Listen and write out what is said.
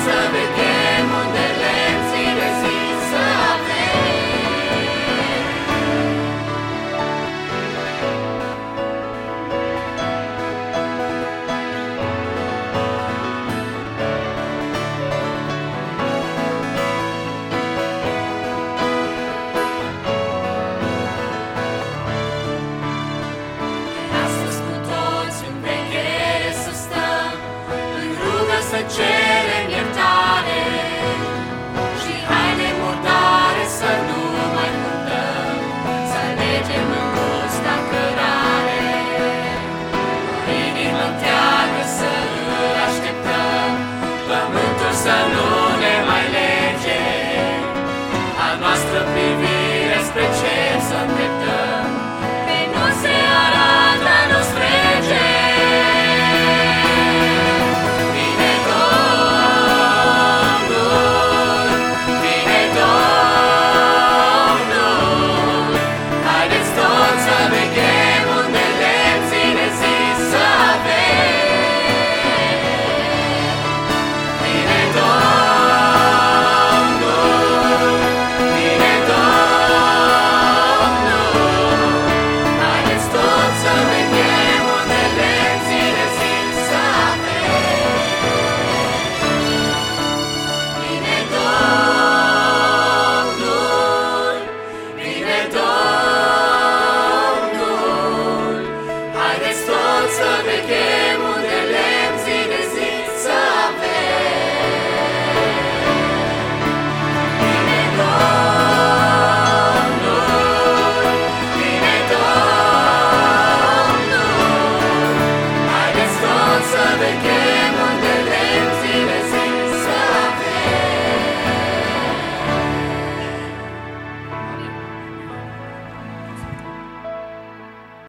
să veghem unde lemții rezist să avem. Astăzi cu toți în veghere să stăm, în rugă să cerem iertare și haine murdare să nu mai purtăm, să alegem îngusta cărare. O inimă întreagă să îl așteptăm, pământul să nu ne mai lege, a noastră privire spre cer să îndreptăm, pe nu se arată, nu-ți frege. Vine Domnul, vine Domnul, haideți toți să veghem unde lemții rezist să avem. Vine Domnul, vine Domnul, haideți toți să veghem unde lemții rezist să avem. Vine Domnul, vine Domnul, haideți toți să veghem unde lemții rezist să avem. Vine Domnul, vine Domnul, haideți toți să veghem